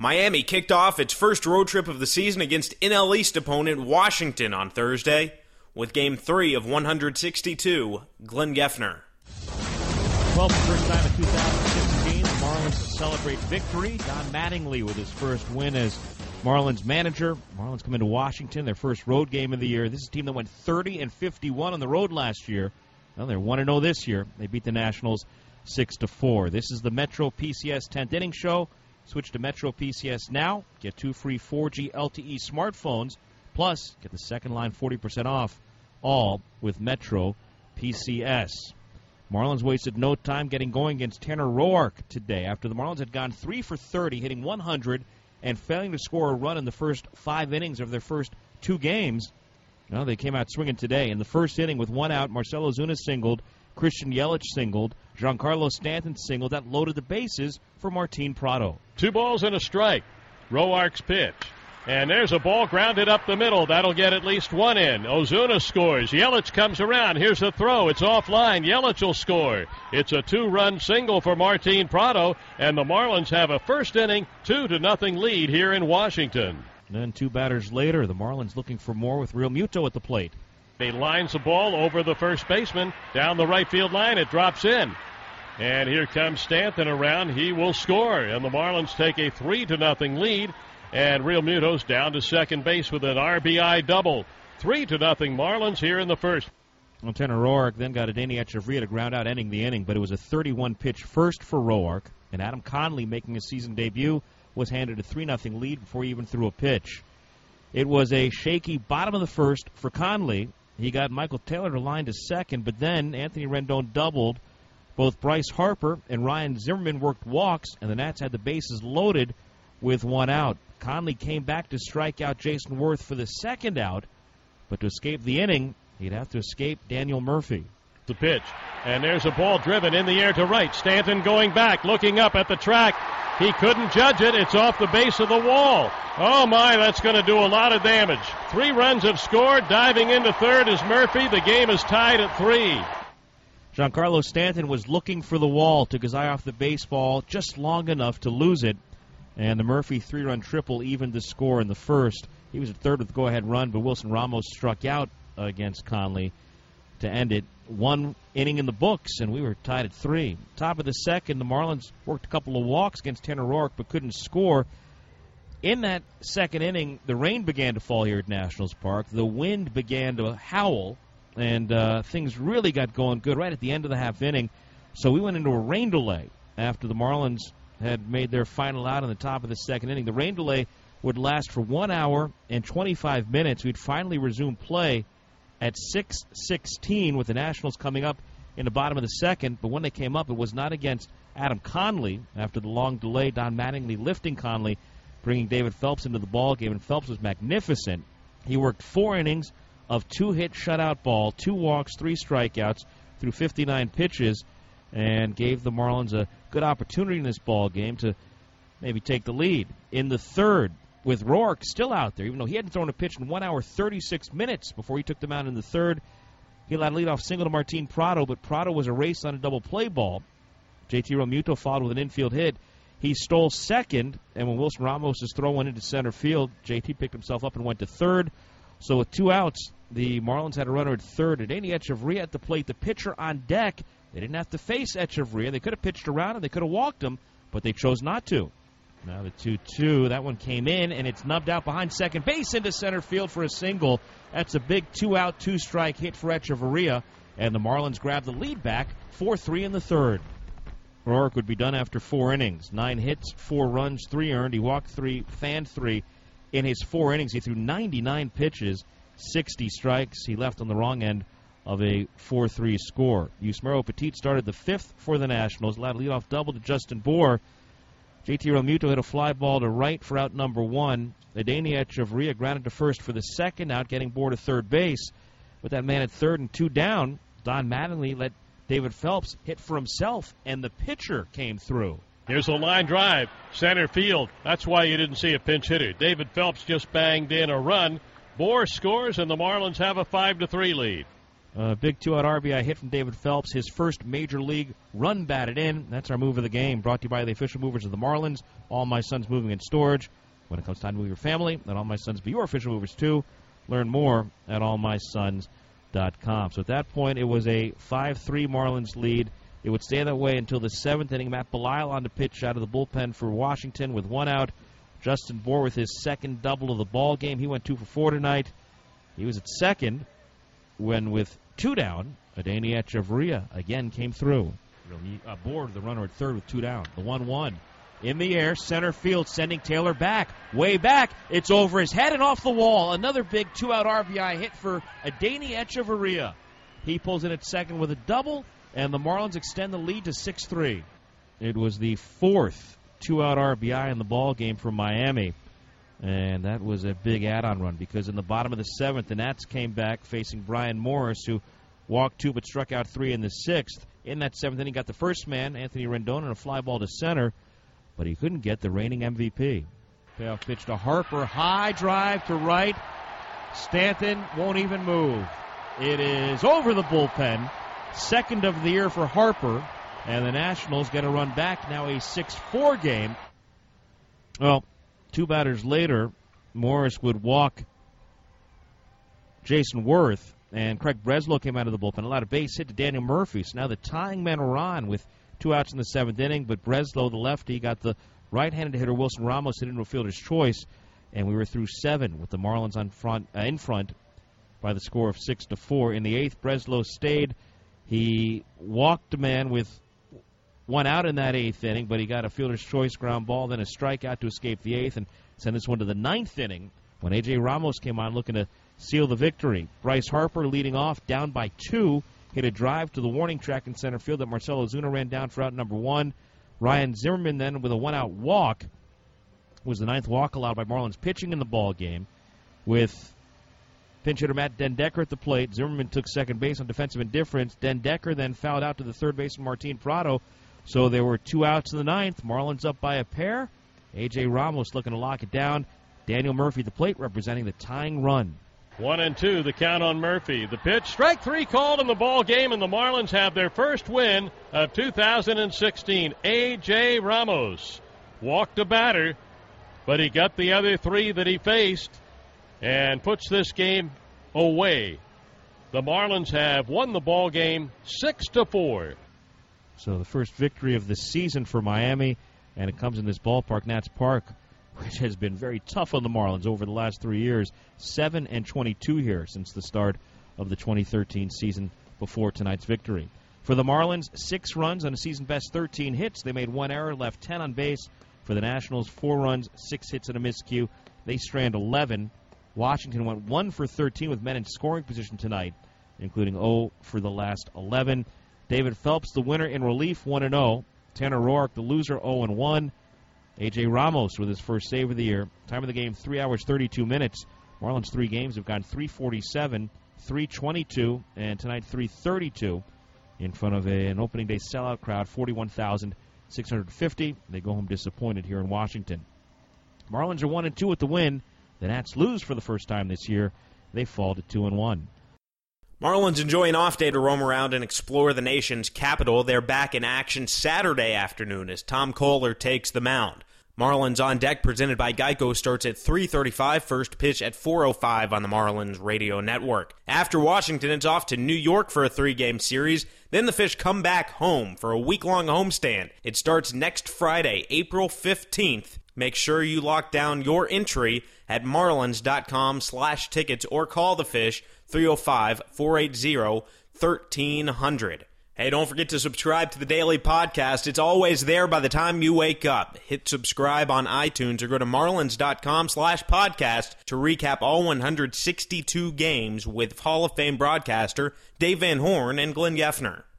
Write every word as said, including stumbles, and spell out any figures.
Miami kicked off its first road trip of the season against N L East opponent Washington on Thursday with Game three of one hundred sixty-two, Glenn Geffner. Well, for the first time in two thousand sixteen, the Marlins celebrate victory. Don Mattingly with his first win as Marlins manager. Marlins come into Washington, their first road game of the year. This is a team that went thirty and fifty-one on the road last year. Well, they're one and oh this year. They beat the Nationals six to four. This is the Metro P C S tenth Inning Show. Switch to Metro P C S now. Get two free four G L T E smartphones. Plus, get the second line forty percent off. All with Metro P C S. Marlins wasted no time getting going against Tanner Roark today after the Marlins had gone three for thirty, hitting one hundred, and failing to score a run in the first five innings of their first two games. Well, they came out swinging today. In the first inning with one out, Marcell Ozuna singled, Christian Yelich singled, Giancarlo Stanton singled. That loaded the bases for Martin Prado. Two balls and a strike. Roark's pitch. And there's a ball grounded up the middle. That'll get at least one in. Ozuna scores. Yelich comes around. Here's the throw. It's offline. Yelich will score. It's a two-run single for Martin Prado, and the Marlins have a first inning two to nothing lead here in Washington. And then two batters later, the Marlins looking for more with Real Muto at the plate. He lines the ball over the first baseman. Down the right field line, it drops in. And here comes Stanton around. He will score. And the Marlins take a three to nothing lead. And Real Muto's down to second base with an R B I double. Three to nothing Marlins here in the first. Well, Tanner Roark then got Adeiny Hechavarria to ground out, ending the inning, but it was a thirty-one pitch first for Roark. And Adam Conley, making his season debut, was handed a three nothing lead before he even threw a pitch. It was a shaky bottom of the first for Conley. He got Michael Taylor to line to second, but then Anthony Rendon doubled. Both Bryce Harper and Ryan Zimmerman worked walks, and the Nats had the bases loaded with one out. Conley came back to strike out Jason Worth for the second out, but to escape the inning, he'd have to escape Daniel Murphy. The pitch, and there's a ball driven in the air to right. Stanton going back, looking up at the track. He couldn't judge it. It's off the base of the wall. Oh, my, that's going to do a lot of damage. Three runs have scored. Diving into third is Murphy. The game is tied at three. Giancarlo Stanton was looking for the wall, took his eye off the baseball just long enough to lose it. And the Murphy three-run triple evened the score in the first. He was at third with the go-ahead run, but Wilson Ramos struck out against Conley to end it. One inning in the books, and we were tied at three. Top of the second, the Marlins worked a couple of walks against Tanner Roark, but couldn't score. In that second inning, the rain began to fall here at Nationals Park. The wind began to howl, and uh, things really got going good right at the end of the half inning. So we went into a rain delay after the Marlins had made their final out on the top of the second inning. The rain delay would last for one hour and twenty-five minutes. We'd finally resume play at six sixteen with the Nationals coming up in the bottom of the second. But when they came up, it was not against Adam Conley. After the long delay, Don Mattingly lifting Conley, bringing David Phelps into the ballgame, and Phelps was magnificent. He worked four innings of two-hit shutout ball, two walks, three strikeouts through fifty-nine pitches, and gave the Marlins a good opportunity in this ball game to maybe take the lead. In the third, with Roark still out there, even though he hadn't thrown a pitch in one hour, thirty-six minutes before he took them out in the third, he allowed a leadoff single to Martin Prado, but Prado was erased on a double play ball. J T Realmuto followed with an infield hit. He stole second, and when Wilson Ramos' throw went into center field, J T picked himself up and went to third. So with two outs, the Marlins had a runner at third. Adeiny Hechavarria at the plate, the pitcher on deck. They didn't have to face Hechavarria. They could have pitched around and they could have walked him, but they chose not to. Now the two two, that one came in, and it's nubbed out behind second base into center field for a single. That's a big two-out, two-strike hit for Hechavarria, and the Marlins grab the lead back, four three in the third. Roark would be done after four innings. Nine hits, four runs, three earned. He walked three, fanned three. In his four innings, he threw ninety-nine pitches, sixty strikes. He left on the wrong end of a four three score. Yusmeiro Petit started the fifth for the Nationals, allowed a leadoff double to Justin Bour. J T Realmuto hit a fly ball to right for out number one. Adeiny Hechavarria grounded to first for the second out, getting Bour to third base. With that man at third and two down, Don Mattingly let David Phelps hit for himself, and the pitcher came through. Here's a line drive, center field. That's why you didn't see a pinch hitter. David Phelps just banged in a run. Bour scores, and the Marlins have a five to three lead. A big two-out R B I hit from David Phelps, his first major league run batted in. That's our move of the game, brought to you by the official movers of the Marlins, All My Sons Moving and Storage. When it comes time to move your family, let All My Sons be your official movers too. Learn more at all my sons dot com. So at that point, it was a five three Marlins lead. It would stay that way until the seventh inning. Matt Belisle on the pitch out of the bullpen for Washington with one out. Justin Bour with his second double of the ball game. He went two for four tonight. He was at second when, with two down, Adeiny Echeverria again came through. Uh, Bour, the runner at third with two down. The one one. In the air, center field, sending Taylor back. Way back. It's over his head and off the wall. Another big two-out R B I hit for Adeiny Echeverria. He pulls in at second with a double, and the Marlins extend the lead to six three. It was the fourth two-out R B I in the ball game for Miami, and that was a big add-on run because in the bottom of the seventh, the Nats came back facing Brian Morris, who walked two but struck out three in the sixth. In that seventh inning, got the first man, Anthony Rendon, and a fly ball to center, but he couldn't get the reigning M V P. Payoff pitch to Harper, high drive to right. Stanton won't even move. It is over the bullpen. Second of the year for Harper, and the Nationals get a run back, now a six four game. Well, two batters later, Morris would walk Jason Worth, and Craig Breslow came out of the bullpen, allowed a base hit to Daniel Murphy. So now the tying men are on with two outs in the seventh inning, but Breslow, the lefty, got the right-handed hitter Wilson Ramos hit into a fielder's choice, and we were through seven with the Marlins on front, uh, in front by the score of six to four. In the eighth, Breslow stayed. He walked a man with one out in that eighth inning, but he got a fielder's choice ground ball, then a strikeout to escape the eighth, and send this one to the ninth inning when A J. Ramos came on looking to seal the victory. Bryce Harper leading off, down by two, hit a drive to the warning track in center field that Marcell Ozuna ran down for out number one. Ryan Zimmerman then with a one-out walk was the ninth walk allowed by Marlins pitching in the ball game. With pinch hitter Matt Den Decker at the plate, Zimmerman took second base on defensive indifference. Den Decker then fouled out to the third baseman Martin Prado. So there were two outs in the ninth. Marlins up by a pair. A J. Ramos looking to lock it down. Daniel Murphy at the plate representing the tying run. One and two, the count on Murphy. The pitch, strike three called in the ball game, and the Marlins have their first win of two thousand sixteen. A J. Ramos walked a batter, but he got the other three that he faced and puts this game away. The Marlins have won the ball game six to four. So the first victory of the season for Miami, and it comes in this ballpark, Nats Park, which has been very tough on the Marlins over the last three years. seven and twenty-two here since the start of the twenty thirteen season before tonight's victory. For the Marlins, six runs on a season-best thirteen hits. They made one error, left ten on base. For the Nationals, four runs, six hits and a miscue. They strand eleven. Washington went one for thirteen with men in scoring position tonight, including zero for the last eleven. David Phelps, the winner in relief, one and oh. Tanner Roark, the loser, oh and one. A J. Ramos with his first save of the year. Time of the game, three hours, thirty-two minutes. Marlins' three games have gone three forty-seven, three twenty-two, and tonight three thirty-two in front of a, an opening day sellout crowd, forty-one thousand six hundred fifty. They go home disappointed here in Washington. Marlins are one and two with the win. The Nats lose for the first time this year. They fall to two and one. Marlins enjoy an off day to roam around and explore the nation's capital. They're back in action Saturday afternoon as Tom Kohler takes the mound. Marlins on Deck, presented by Geico, starts at three thirty-five, first pitch at four oh five on the Marlins radio network. After Washington, it's off to New York for a three-game series. Then the Fish come back home for a week-long homestand. It starts next Friday, April fifteenth. Make sure you lock down your entry at marlins.com slash tickets or call the Fish three oh five, four eight zero, one three zero zero. Hey, don't forget to subscribe to the daily podcast. It's always there by the time you wake up. Hit subscribe on iTunes or go to marlins.com slash podcast to recap all one hundred sixty-two games with Hall of Fame broadcaster Dave Van Horn and Glenn Geffner.